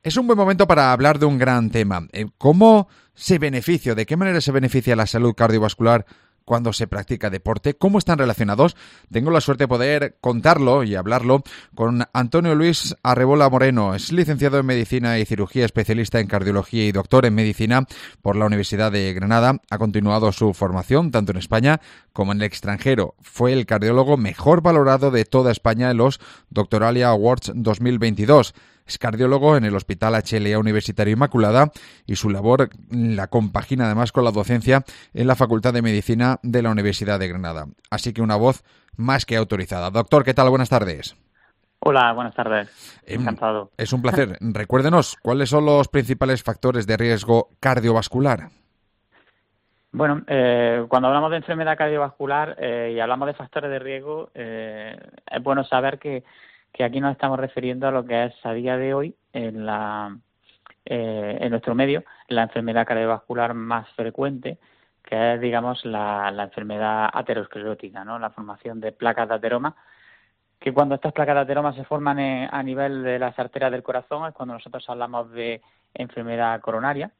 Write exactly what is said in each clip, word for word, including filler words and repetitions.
Es un buen momento para hablar de un gran tema. Eh, ¿Cómo se beneficia, de qué manera se beneficia la salud cardiovascular cuando se practica deporte? ¿Cómo están relacionados? Tengo la suerte de poder contarlo y hablarlo con Antonio Luis Arrebola Moreno. Es licenciado en Medicina y Cirugía, especialista en Cardiología y doctor en Medicina por la Universidad de Granada. Ha continuado su formación tanto en España como en el extranjero. Fue el cardiólogo mejor valorado de toda España en los Doctoralia Awards dos mil veintidós. Es cardiólogo en el Hospital H L A Universitario Inmaculada y su labor la compagina además con la docencia en la Facultad de Medicina de la Universidad de Granada. Así que una voz más que autorizada. Doctor, ¿qué tal? Buenas tardes. Hola, buenas tardes. Encantado. Eh, es un placer. Recuérdenos, ¿cuáles son los principales factores de riesgo cardiovascular? Bueno, eh, cuando hablamos de enfermedad cardiovascular eh, y hablamos de factores de riesgo, eh, es bueno saber que que aquí nos estamos refiriendo a lo que es a día de hoy en la eh, en nuestro medio la enfermedad cardiovascular más frecuente, que es, digamos, la, la enfermedad aterosclerótica, ¿no? La formación de placas de ateroma, que cuando estas placas de ateroma se forman en, a nivel de las arterias del corazón es cuando nosotros hablamos de enfermedad coronaria.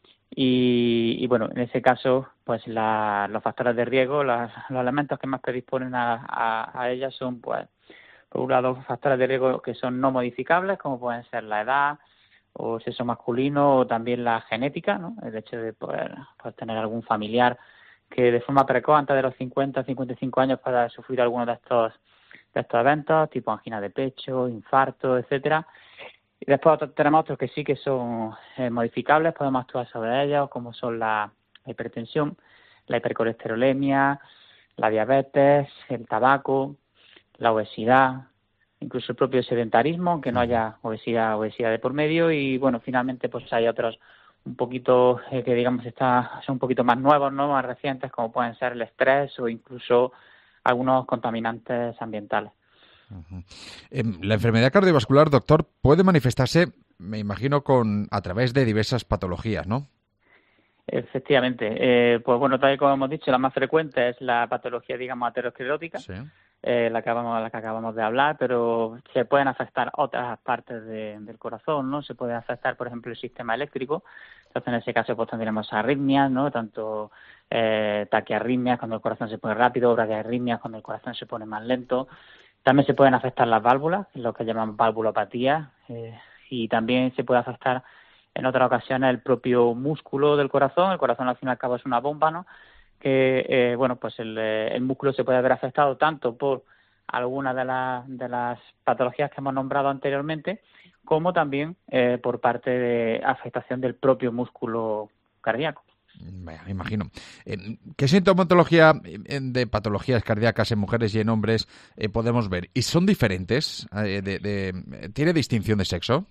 Y, y bueno, en ese caso, pues la, los factores de riesgo, las, los elementos que más predisponen a, a, a ellas son, pues, por un lado, factores de riesgo que son no modificables, como pueden ser la edad o sexo masculino, o también la genética, ¿no? El hecho de poder, poder tener algún familiar que de forma precoz, antes de los cincuenta, cincuenta y cinco años, pueda sufrir alguno de estos de estos eventos, tipo angina de pecho, infarto, etcétera. Y después otros, tenemos otros que sí que son eh, modificables, podemos actuar sobre ellos, como son la hipertensión, la hipercolesterolemia, la diabetes, el tabaco, la obesidad, incluso el propio sedentarismo, aunque no haya obesidad obesidad de por medio. Y bueno, finalmente pues hay otros un poquito eh, que digamos está, son un poquito más nuevos, ¿no? Más recientes, como pueden ser el estrés o incluso algunos contaminantes ambientales. Uh-huh. Eh, la enfermedad cardiovascular, doctor, puede manifestarse, me imagino, con a través de diversas patologías, ¿no? Efectivamente. Eh, pues bueno, tal y como hemos dicho, la más frecuente es la patología, digamos, aterosclerótica, Sí. eh, la, que acabamos, la que acabamos de hablar, pero se pueden afectar otras partes de, del corazón, ¿no? Se puede afectar, por ejemplo, el sistema eléctrico. Entonces, en ese caso, pues tendremos arritmias, ¿no? Tanto eh, taquiarritmias, cuando el corazón se pone rápido, bradiarritmias, cuando el corazón se pone más lento. También se pueden afectar las válvulas, lo que llaman valvulopatía, eh, y también se puede afectar en otras ocasiones el propio músculo del corazón. El corazón, al fin y al cabo, es una bomba, ¿no? Que, eh, bueno, pues el, el músculo se puede ver afectado tanto por algunas de, la, de las patologías que hemos nombrado anteriormente, como también eh, por parte de afectación del propio músculo cardíaco. Me imagino. ¿Qué sintomatología de patologías cardíacas en mujeres y en hombres eh, podemos ver? ¿Y son diferentes? Eh, de, de, ¿Tiene distinción de sexo?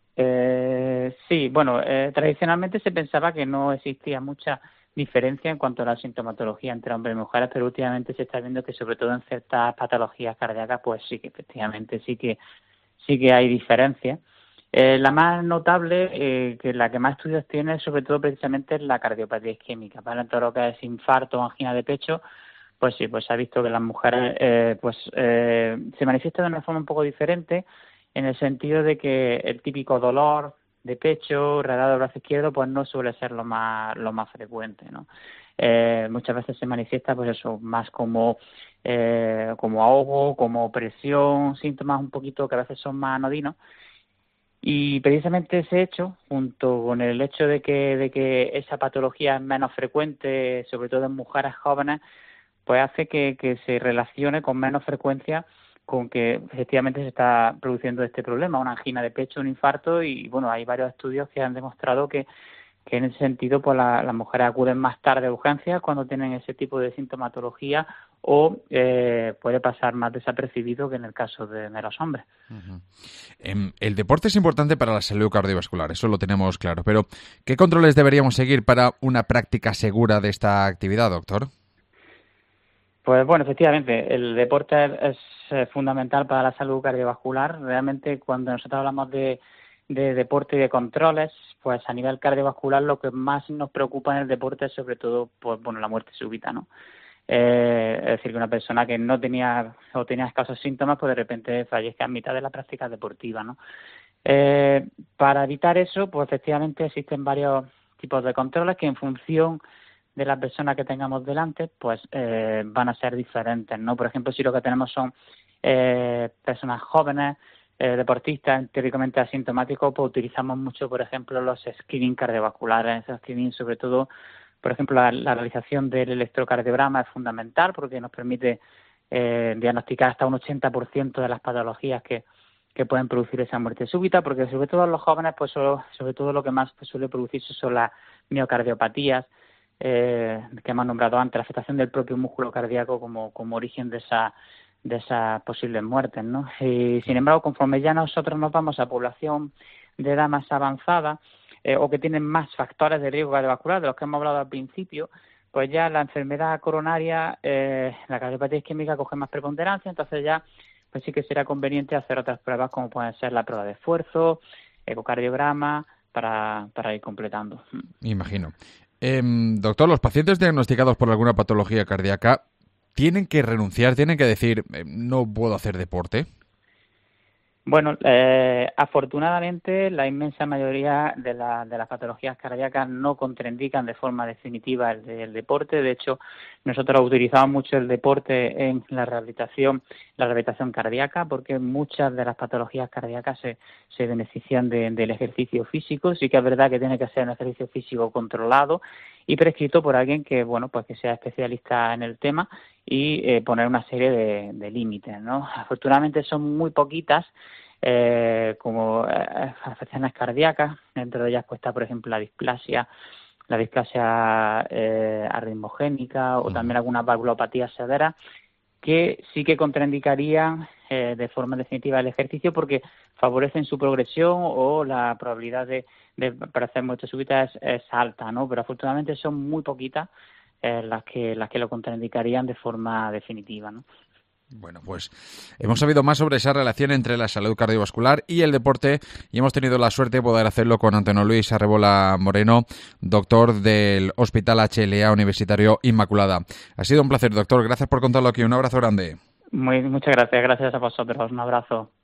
Eh, sí, bueno, eh, tradicionalmente se pensaba que no existía mucha diferencia en cuanto a la sintomatología entre hombres y mujeres, pero últimamente se está viendo que sobre todo en ciertas patologías cardíacas, pues sí que efectivamente sí que sí que hay diferencias. Eh, la más notable, eh, que la que más estudios tiene, sobre todo precisamente es la cardiopatía isquémica. Para todo lo que es infarto o angina de pecho, pues sí, pues se ha visto que las mujeres eh, pues eh, se manifiestan de una forma un poco diferente, en el sentido de que el típico dolor de pecho, rodeado del brazo izquierdo, pues no suele ser lo más lo más frecuente, ¿no? Eh, muchas veces se manifiesta, pues eso, más como eh, como ahogo, como presión, síntomas un poquito que a veces son más anodinos. Y precisamente ese hecho, junto con el hecho de que de que esa patología es menos frecuente, sobre todo en mujeres jóvenes, pues hace que, que se relacione con menos frecuencia con que efectivamente se está produciendo este problema, una angina de pecho, un infarto. Y bueno, hay varios estudios que han demostrado que, que en ese sentido pues la, las mujeres acuden más tarde a urgencias cuando tienen ese tipo de sintomatología, o eh, puede pasar más desapercibido que en el caso de, de los hombres. Uh-huh. Eh, el deporte es importante para la salud cardiovascular, eso lo tenemos claro, pero ¿qué controles deberíamos seguir para una práctica segura de esta actividad, doctor? Pues bueno, efectivamente, el deporte es, es fundamental para la salud cardiovascular. Realmente, cuando nosotros hablamos de, de deporte y de controles, pues a nivel cardiovascular lo que más nos preocupa en el deporte es sobre todo, pues bueno, la muerte súbita, ¿no? Eh, es decir, que una persona que no tenía o tenía escasos síntomas, pues de repente fallezca en mitad de la práctica deportiva, ¿no? Eh, para evitar eso, pues efectivamente existen varios tipos de controles que en función de la persona que tengamos delante, pues eh, van a ser diferentes, ¿no? Por ejemplo, si lo que tenemos son eh, personas jóvenes, eh, deportistas teóricamente asintomáticos, pues utilizamos mucho, por ejemplo, los screening cardiovasculares. Esos screening, sobre todo, por ejemplo, la, la realización del electrocardiograma es fundamental porque nos permite eh, diagnosticar hasta un ochenta por ciento de las patologías que que pueden producir esa muerte súbita, porque sobre todo en los jóvenes, pues solo, sobre todo lo que más pues, suele producirse son las miocardiopatías, eh, que hemos nombrado antes, la afectación del propio músculo cardíaco como, como origen de esa de esas posibles muertes, ¿no? Y sin embargo, conforme ya nosotros nos vamos a población de edad más avanzada, eh, o que tienen más factores de riesgo cardiovascular, de los que hemos hablado al principio, pues ya la enfermedad coronaria, eh, la cardiopatía isquémica coge más preponderancia, entonces ya pues sí que será conveniente hacer otras pruebas como pueden ser la prueba de esfuerzo, ecocardiograma, para, para ir completando. Imagino. Eh, doctor, los pacientes diagnosticados por alguna patología cardíaca tienen que renunciar, tienen que decir, eh, no puedo hacer deporte. Bueno, eh, afortunadamente la inmensa mayoría de, la, de las patologías cardíacas no contraindican de forma definitiva el, el deporte. De hecho, nosotros utilizamos mucho el deporte en la rehabilitación, la rehabilitación cardíaca, porque muchas de las patologías cardíacas se, se benefician de, del ejercicio físico. Sí que es verdad que tiene que ser un ejercicio físico controlado y prescrito por alguien que, bueno, pues que sea especialista en el tema y eh, poner una serie de, de límites, ¿no? Afortunadamente son muy poquitas, eh, como eh, afecciones cardíacas. Dentro de ellas pues está, por ejemplo, la displasia, la displasia eh, arritmogénica o también algunas valvulopatías severas que sí que contraindicarían eh, de forma definitiva el ejercicio porque favorecen su progresión o la probabilidad de, de padecer muerte súbita es, es alta, ¿no? Pero afortunadamente son muy poquitas eh, las que las que lo contraindicarían de forma definitiva, ¿no? Bueno, pues hemos sabido más sobre esa relación entre la salud cardiovascular y el deporte y hemos tenido la suerte de poder hacerlo con Antonio Luis Arrebola Moreno, doctor del Hospital H L A Universitario Inmaculada. Ha sido un placer, doctor. Gracias por contarlo aquí. Un abrazo grande. Muy, muchas gracias. Gracias a vosotros. Un abrazo.